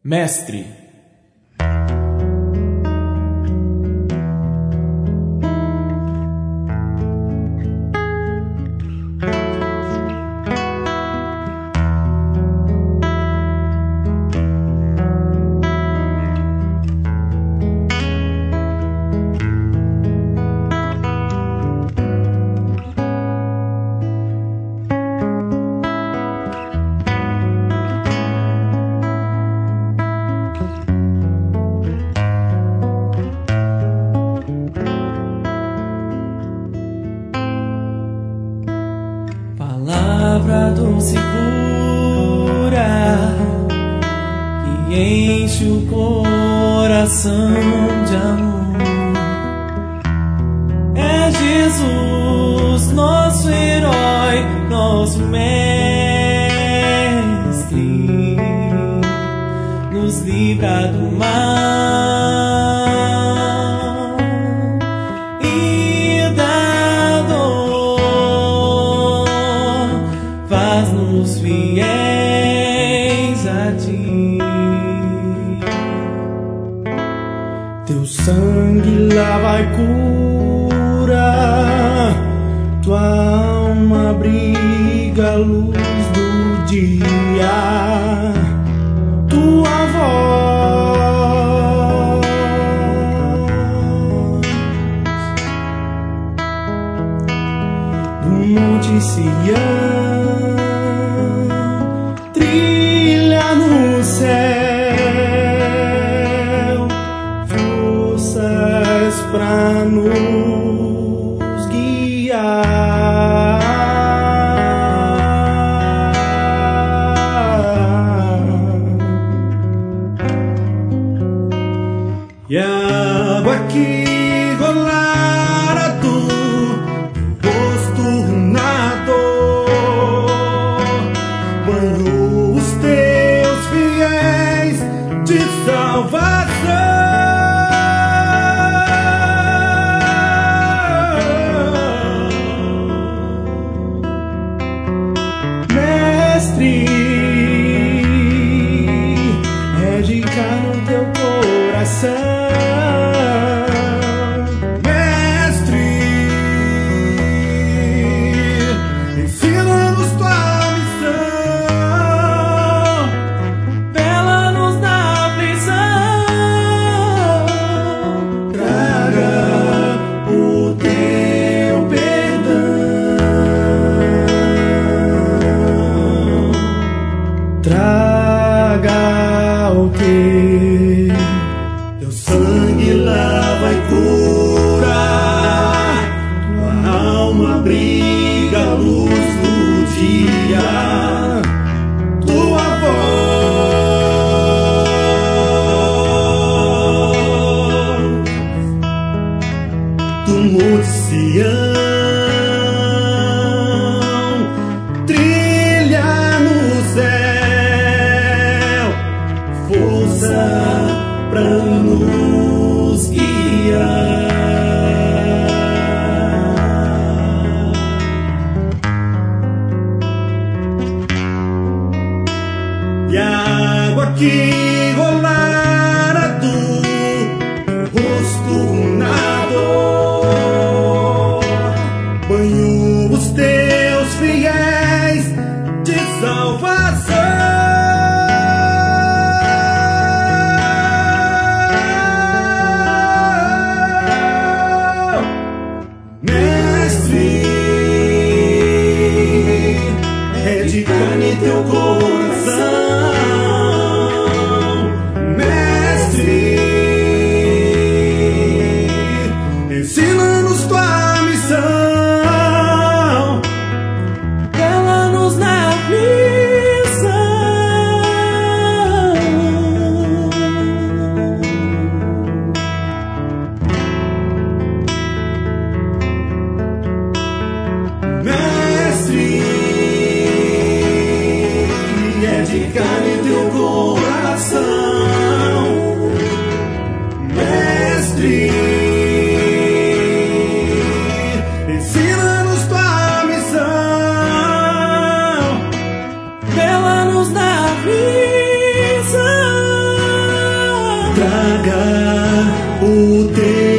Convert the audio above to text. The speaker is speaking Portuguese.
Mestre. Palavra doce e pura que enche o coração de amor. É Jesus, nosso herói, nosso mestre, nos livra do mal e da dor, faz-nos fiéis a ti. Teu sangue lava e cura, tua alma abriga a luz do dia, tua voz do Monte Sião trilha no céu, forças pra nos guiar. E a água que rolara do rosto na dor banhou os teus fiéis de salvação. Mestre, é de carne o teu coração. Mestre, ensina-nos tua missão, Vela-nos na aflição, traga o teu perdão, traga o teu sangue lava e cura, tua alma abriga a luz do dia, tua voz do Monte Sião trilha no céu, força pra nos guiar. E a água que rolara do rosto na dor banhou os teus fiéis de salvação. Mestre, é de carne teu coração. traga o teu